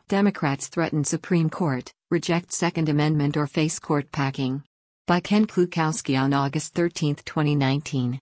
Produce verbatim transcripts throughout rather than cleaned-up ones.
Democrats threaten Supreme Court, reject Second Amendment or face court packing. By Ken Klukowski on August thirteenth, twenty nineteen.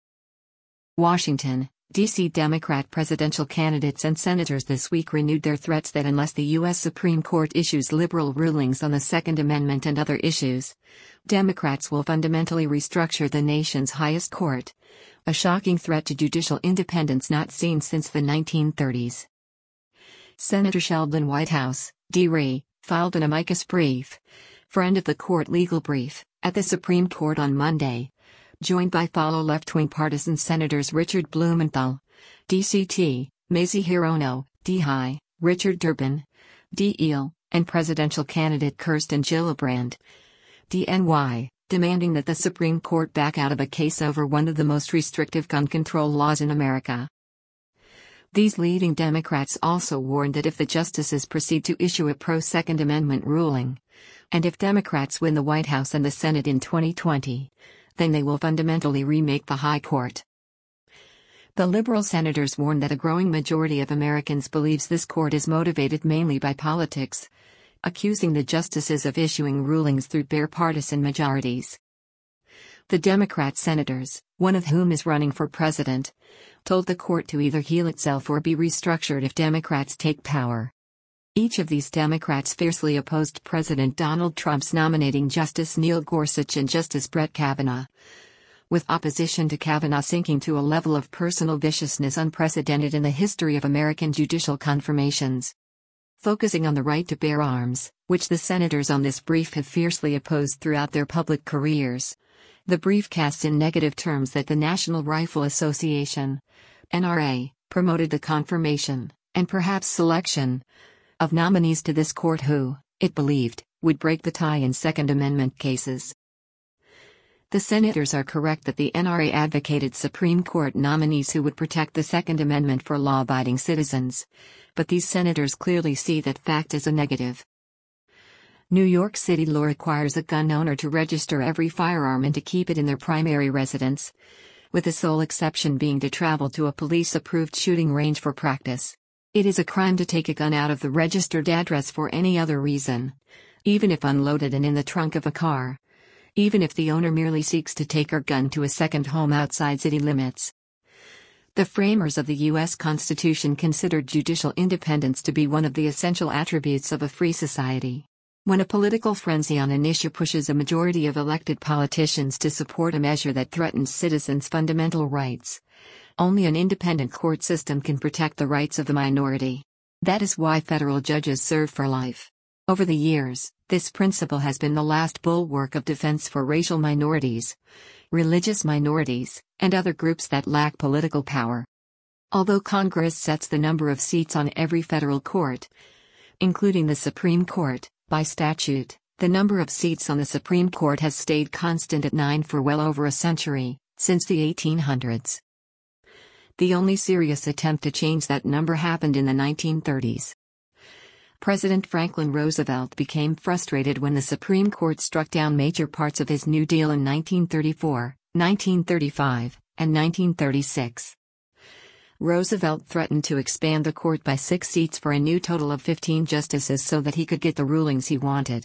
Washington, D C Democrat presidential candidates and senators this week renewed their threats that unless the U S Supreme Court issues liberal rulings on the Second Amendment and other issues, Democrats will fundamentally restructure the nation's highest court, a shocking threat to judicial independence not seen since the nineteen thirties. Senator Sheldon Whitehouse, D R I, filed an amicus brief, friend of the court legal brief, at the Supreme Court on Monday, joined by fellow left-wing partisan Senators Richard Blumenthal, D C T, Mazie Hirono, D H I, Richard Durbin, D Eel, and presidential candidate Kirsten Gillibrand, D N Y, demanding that the Supreme Court back out of a case over one of the most restrictive gun control laws in America. These leading Democrats also warned that if the justices proceed to issue a pro-Second Amendment ruling, and if Democrats win the White House and the Senate in twenty twenty, then they will fundamentally remake the High Court. The liberal senators warned that a growing majority of Americans believes this court is motivated mainly by politics, accusing the justices of issuing rulings through bare partisan majorities. The Democrat senators, one of whom is running for president, told the court to either heal itself or be restructured if Democrats take power. Each of these Democrats fiercely opposed President Donald Trump's nominating Justice Neil Gorsuch and Justice Brett Kavanaugh, with opposition to Kavanaugh sinking to a level of personal viciousness unprecedented in the history of American judicial confirmations. Focusing on the right to bear arms, which the senators on this brief have fiercely opposed throughout their public careers, the brief casts in negative terms that the National Rifle Association, N R A, promoted the confirmation, and perhaps selection, of nominees to this court who, it believed, would break the tie in Second Amendment cases. The senators are correct that the N R A advocated Supreme Court nominees who would protect the Second Amendment for law-abiding citizens, but these senators clearly see that fact as a negative. New York City law requires a gun owner to register every firearm and to keep it in their primary residence, with the sole exception being to travel to a police-approved shooting range for practice. It is a crime to take a gun out of the registered address for any other reason, even if unloaded and in the trunk of a car, even if the owner merely seeks to take her gun to a second home outside city limits. The framers of the U S Constitution considered judicial independence to be one of the essential attributes of a free society. When a political frenzy on an issue pushes a majority of elected politicians to support a measure that threatens citizens' fundamental rights, only an independent court system can protect the rights of the minority. That is why federal judges serve for life. Over the years, this principle has been the last bulwark of defense for racial minorities, religious minorities, and other groups that lack political power. Although Congress sets the number of seats on every federal court, including the Supreme Court, by statute, the number of seats on the Supreme Court has stayed constant at nine for well over a century, since the eighteen hundreds. The only serious attempt to change that number happened in the nineteen thirties. President Franklin Roosevelt became frustrated when the Supreme Court struck down major parts of his New Deal in nineteen thirty-four, nineteen thirty-five, and nineteen thirty-six. Roosevelt threatened to expand the court by six seats for a new total of fifteen justices so that he could get the rulings he wanted.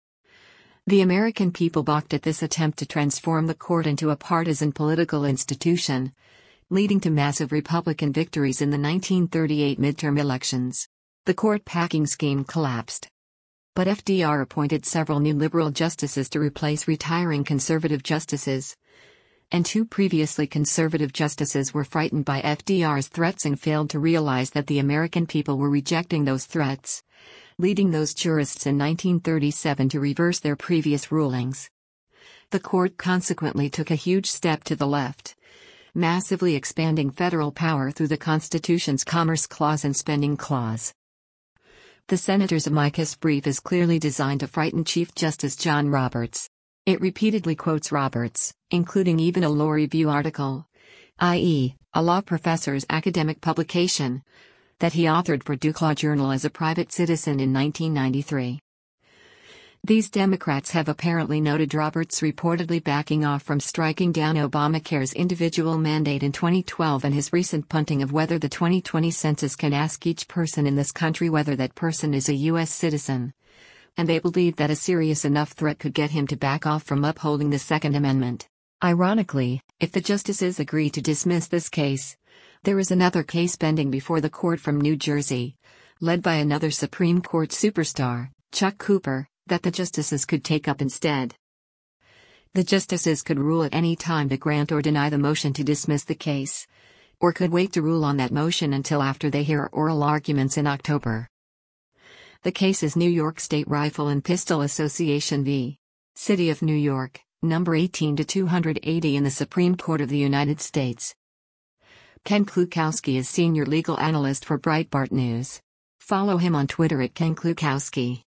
The American people balked at this attempt to transform the court into a partisan political institution, leading to massive Republican victories in the nineteen thirty-eight midterm elections. The court packing scheme collapsed. But F D R appointed several new liberal justices to replace retiring conservative justices, and two previously conservative justices were frightened by F D R's threats and failed to realize that the American people were rejecting those threats, leading those jurists in nineteen thirty-seven to reverse their previous rulings. The court consequently took a huge step to the left, massively expanding federal power through the Constitution's Commerce Clause and Spending Clause. The Senator's amicus brief is clearly designed to frighten Chief Justice John Roberts. It repeatedly quotes Roberts, including even a law review article, that is, a law professor's academic publication, that he authored for Duke Law Journal as a private citizen in nineteen ninety-three. These Democrats have apparently noted Roberts reportedly backing off from striking down Obamacare's individual mandate in twenty twelve and his recent punting of whether the twenty twenty census can ask each person in this country whether that person is a U S citizen. And they believe that a serious enough threat could get him to back off from upholding the Second Amendment. Ironically, if the justices agree to dismiss this case, there is another case pending before the court from New Jersey, led by another Supreme Court superstar, Chuck Cooper, that the justices could take up instead. The justices could rule at any time to grant or deny the motion to dismiss the case, or could wait to rule on that motion until after they hear oral arguments in October. The case is New York State Rifle and Pistol Association v. City of New York, number eighteen to two eighty in the Supreme Court of the United States. Ken Klukowski is senior legal analyst for Breitbart News. Follow him on Twitter at Ken Klukowski.